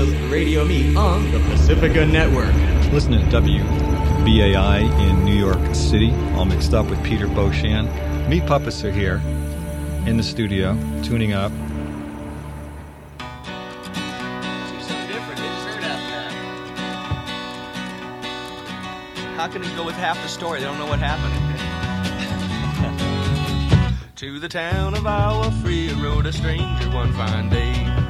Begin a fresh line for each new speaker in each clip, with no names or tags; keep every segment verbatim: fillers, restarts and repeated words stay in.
of Radio Meet on the Pacifica Network.
Listen to W B A I in New York City, all mixed up with Peter Beauchamp. Meat Puppets are here in the studio, tuning up.
Something different. They just heard after that. How can it go with half the story? They don't know what happened. To the town of Iowa Free rode a stranger one fine day.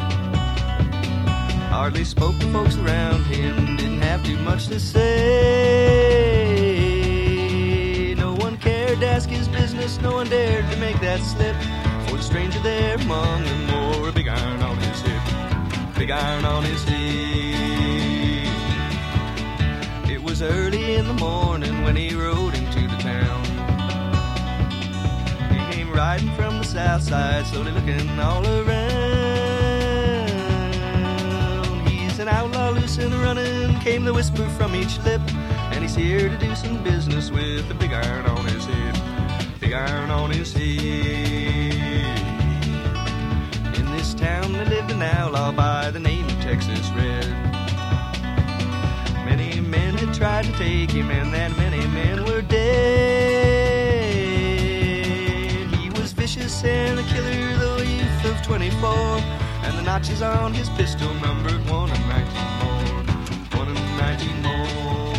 Hardly spoke to folks around him, didn't have too much to say. No one cared to ask his business, no one dared to make that slip. For the stranger there among them wore a big iron on his hip, big iron on his hip. It was early in the morning when he rode into the town. He came riding from the south side, slowly looking all around. An outlaw loose and running, came the whisper from each lip, and he's here to do some business with a big iron on his hip, big iron on his hip. In this town there lived an outlaw by the name of Texas Red. Many men had tried to take him, and that many men were dead. He was vicious and a killer, though a youth of twenty-four, and the notches on his pistol numbered one and nineteen more, one and nineteen more.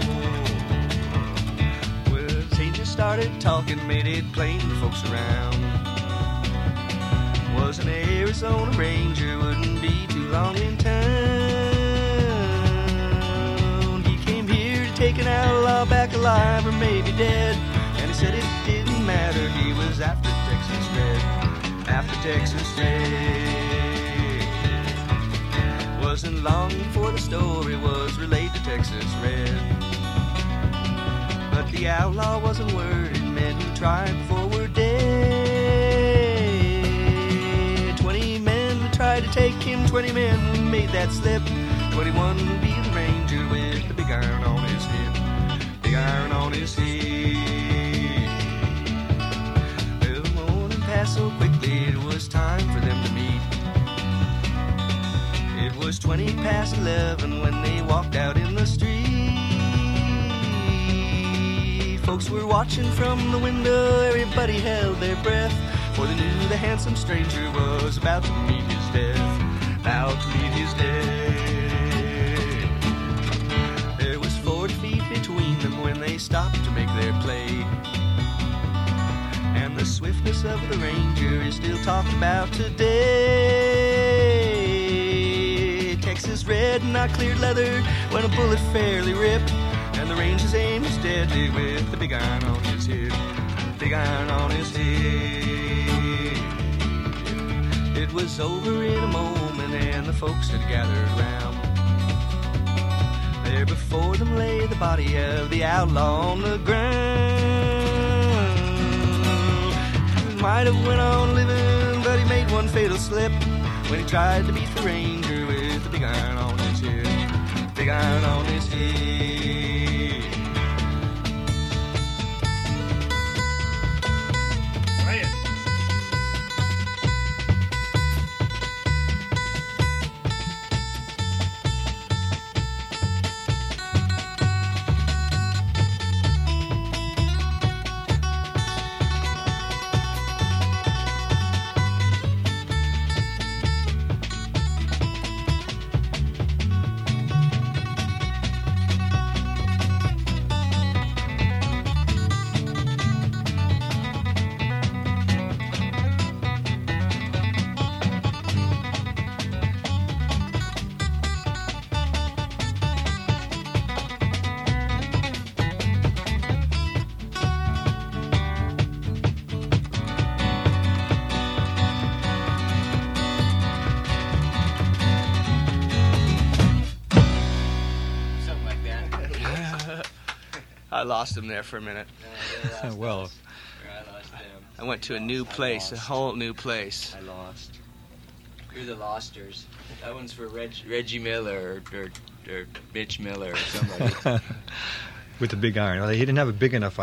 Well, Saint started talking, made it plain to folks around. Was an Arizona Ranger, wouldn't be too long in town. He came here to take an outlaw back alive or maybe dead, and he said it didn't matter, he was after Texas Red, after Texas Red. Wasn't long before the story was relayed to Texas Red. But the outlaw wasn't worried, men who tried before were dead. Twenty men who tried to take him, twenty men who made that slip. Twenty-one would be the ranger with the big iron on his hip, big iron on his hip. Well, the morning passed so quickly, it was time for them to meet. It was twenty past eleven when they walked out in the street. Folks were watching from the window, everybody held their breath, for they knew the handsome stranger was about to meet his death, about to meet his death. There was forty feet between them when they stopped to make their play, and the swiftness of the ranger is still talked about today. Texas Red, not cleared leather, when a bullet fairly ripped, and the ranger's aim was deadly with the big iron on his hip, big iron on his hip. It was over in a moment, and the folks had gathered round. There before them lay the body of the outlaw on the ground. He might have went on living, but he made one fatal slip when he tried to beat the ranger with the big iron on his hip, big iron on his hip. I lost him there for a minute.
Uh, well,
I lost him. I went to a new place, a whole new place.
I lost. You're the losters. That one's for Reg, Reggie Miller or, or, or Mitch Miller or somebody.
with the big iron. Well, he didn't have a big enough